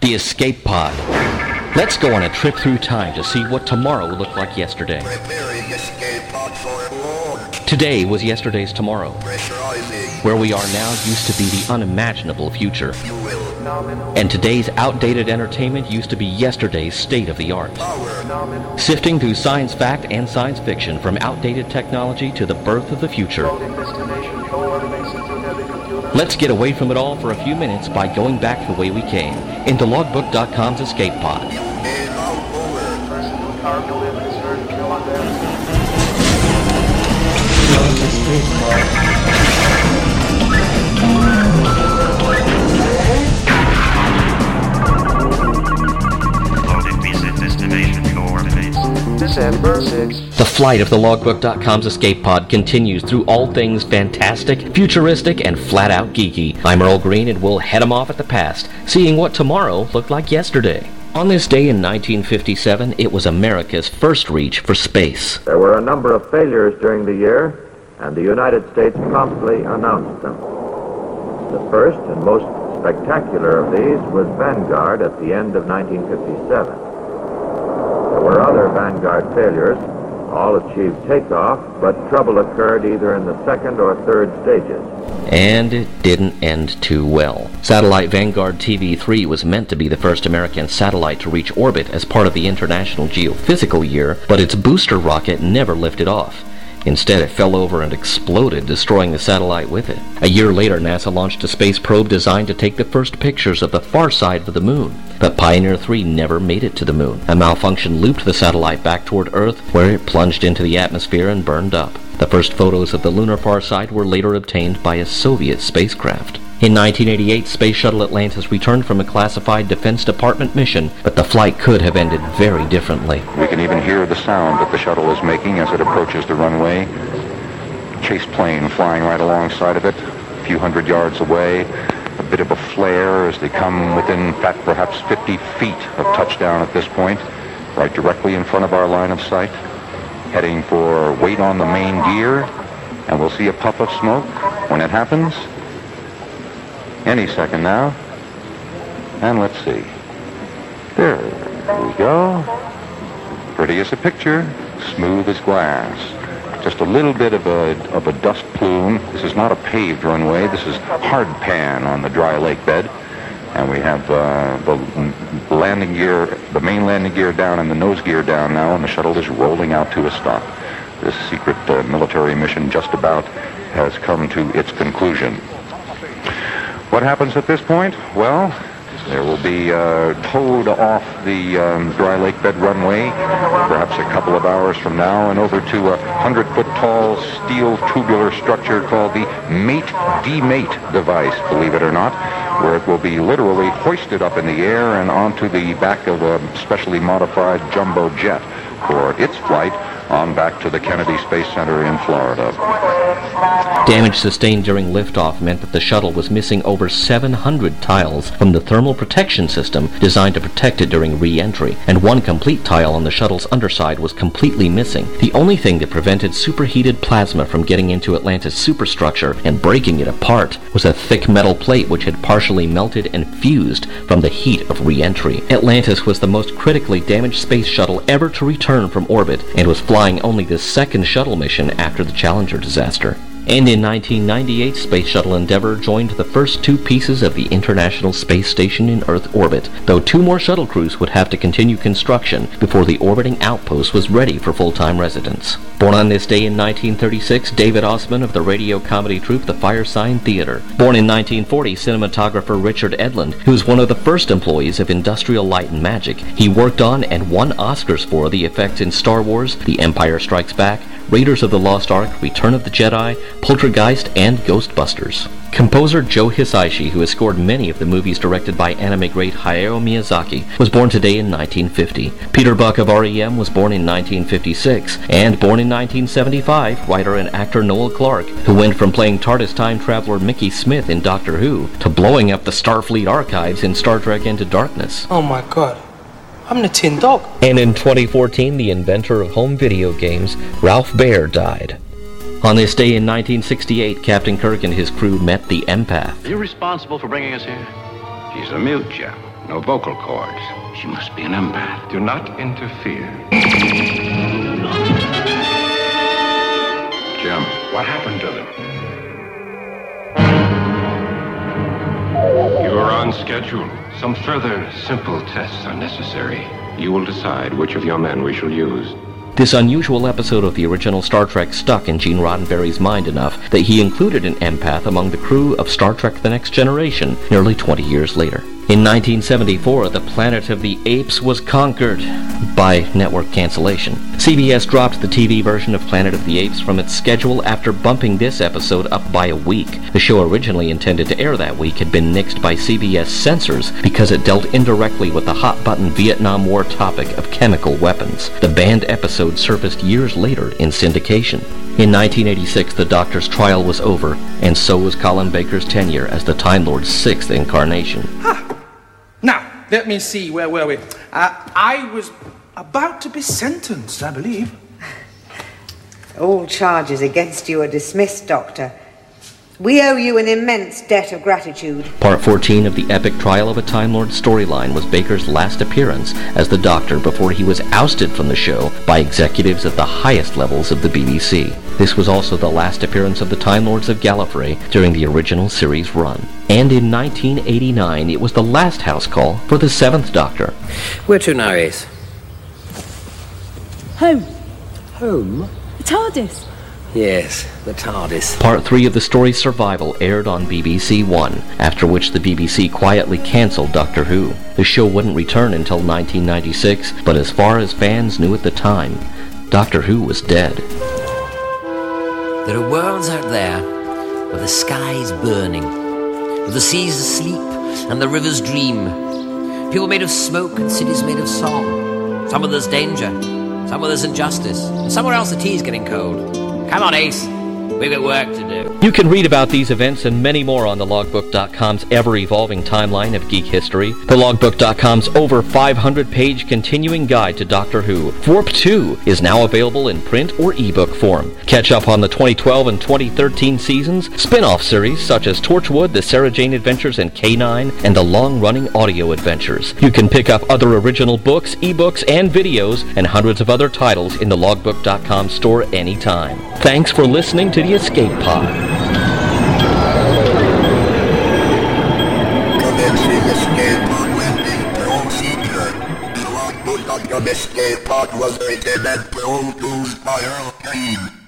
The Escape Pod. Let's go on a trip through time to see what tomorrow will look like yesterday. Preparing escape pod for launch. Today was yesterday's tomorrow. Pressurizing. Where we are now used to be the unimaginable future. Fuel. And today's outdated entertainment used to be yesterday's state-of-the-art. Power. Sifting through science fact and science fiction from outdated technology to the birth of the future. Let's get away from it all for a few minutes by going back the way we came, into Logbook.com's Escape Pod. And out over. Loading visit destination coordinates. December 6th. The flight of the Logbook.com's Escape Pod continues through all things fantastic, futuristic, and flat-out geeky. I'm Earl Green, and we'll head 'em off at the past, seeing what tomorrow looked like yesterday. On this day in 1957, it was America's first reach for space. There were a number of failures during the year, and the United States promptly announced them. The first and most spectacular of these was Vanguard at the end of 1957. There were other Vanguard failures. All achieved takeoff, but trouble occurred either in the second or third stages. And it didn't end too well. Satellite Vanguard TV-3 was meant to be the first American satellite to reach orbit as part of the International Geophysical Year, but its booster rocket never lifted off. Instead, it fell over and exploded, destroying the satellite with it. A year later, NASA launched a space probe designed to take the first pictures of the far side of the moon. But Pioneer 3 never made it to the moon. A malfunction looped the satellite back toward Earth, where it plunged into the atmosphere and burned up. The first photos of the lunar far side were later obtained by a Soviet spacecraft. In 1988, Space Shuttle Atlantis returned from a classified Defense Department mission, but the flight could have ended very differently. We can even hear the sound that the shuttle is making as it approaches the runway. Chase plane flying right alongside of it, a few hundred yards away. A bit of a flare as they come within, in fact, perhaps 50 feet of touchdown at this point, right directly in front of our line of sight. Heading for weight on the main gear, and we'll see a puff of smoke when it happens. Any second now. And let's see. There we go. Pretty as a picture, smooth as glass. Just a little bit of a dust plume. This is not a paved runway. This is hard pan on the dry lake bed. And we have the landing gear, the main landing gear down and the nose gear down now, and the shuttle is rolling out to a stop. This secret military mission just about has come to its conclusion. What happens at this point? Well, there will be towed off the dry lake bed runway perhaps a couple of hours from now and over to a 100-foot-tall steel tubular structure called the mate-demate device, believe it or not, where it will be literally hoisted up in the air and onto the back of a specially modified jumbo jet for its flight on back to the Kennedy Space Center in Florida. Damage sustained during liftoff meant that the shuttle was missing over 700 tiles from the thermal protection system designed to protect it during re-entry, and one complete tile on the shuttle's underside was completely missing. The only thing that prevented superheated plasma from getting into Atlantis' superstructure and breaking it apart was a thick metal plate which had partially melted and fused from the heat of re-entry. Atlantis was the most critically damaged space shuttle ever to return from orbit and was flying only the second shuttle mission after the Challenger disaster. And in 1998, Space Shuttle Endeavour joined the first two pieces of the International Space Station in Earth orbit, though two more shuttle crews would have to continue construction before the orbiting outpost was ready for full-time residence. Born on this day in 1936, David Osman of the radio comedy troupe The Firesign Theater. Born in 1940, cinematographer Richard Edlund, who was one of the first employees of Industrial Light and Magic. He worked on and won Oscars for the effects in Star Wars, The Empire Strikes Back, Raiders of the Lost Ark, Return of the Jedi, Poltergeist, and Ghostbusters. Composer Joe Hisaishi, who has scored many of the movies directed by anime great Hayao Miyazaki, was born today in 1950. Peter Buck of REM was born in 1956, and born in 1975, writer and actor Noel Clarke, who went from playing TARDIS time traveler Mickey Smith in Doctor Who to blowing up the Starfleet archives in Star Trek Into Darkness. Oh my god. I'm the Tin Dog. And in 2014, the inventor of home video games, Ralph Baer, died. On this day in 1968, Captain Kirk and his crew met the Empath. Are you responsible for bringing us here? She's a mute, Jim. No vocal cords. She must be an empath. Do not interfere. Jim, What happened to them? You are on schedule. Some further simple tests are necessary. You will decide which of your men we shall use. This unusual episode of the original Star Trek stuck in Gene Roddenberry's mind enough that he included an empath among the crew of Star Trek The Next Generation nearly 20 years later. In 1974, the Planet of the Apes was conquered by network cancellation. CBS dropped the TV version of Planet of the Apes from its schedule after bumping this episode up by a week. The show originally intended to air that week had been nixed by CBS censors because it dealt indirectly with the hot-button Vietnam War topic of chemical weapons. The banned episode surfaced years later in syndication. In 1986, the Doctor's trial was over, and so was Colin Baker's tenure as the Time Lord's sixth incarnation. Now, let me see, where were we? I was about to be sentenced, I believe. All charges against you are dismissed, Doctor. We owe you an immense debt of gratitude. Part 14 of the epic Trial of a Time Lord storyline was Baker's last appearance as the Doctor before he was ousted from the show by executives at the highest levels of the BBC. This was also the last appearance of the Time Lords of Gallifrey during the original series run. And in 1989, it was the last house call for the seventh Doctor. Where to now, Ace? Home. Home? The TARDIS. Yes, the TARDIS. Part 3 of the story's survival aired on BBC One, after which the BBC quietly cancelled Doctor Who. The show wouldn't return until 1996, but as far as fans knew at the time, Doctor Who was dead. There are worlds out there where the sky's burning, where the sea's asleep and the rivers dream. People made of smoke and cities made of song. Some where there's danger, some where there's injustice, and somewhere else the tea's getting cold. Come on, Ace. We've got work to do. You can read about these events and many more on thelogbook.com's ever-evolving timeline of geek history. Thelogbook.com's over 500-page continuing guide to Doctor Who, Warp 2, is now available in print or ebook form. Catch up on the 2012 and 2013 seasons, spin-off series such as Torchwood, The Sarah Jane Adventures, and K9, and the long-running audio adventures. You can pick up other original books, ebooks, and videos, and hundreds of other titles in the logbook.com store anytime. Thanks for listening to the Escape Pod. Commencing escape pod landing procedure. The logbook.com escape pod was written and produced by Earl Kane.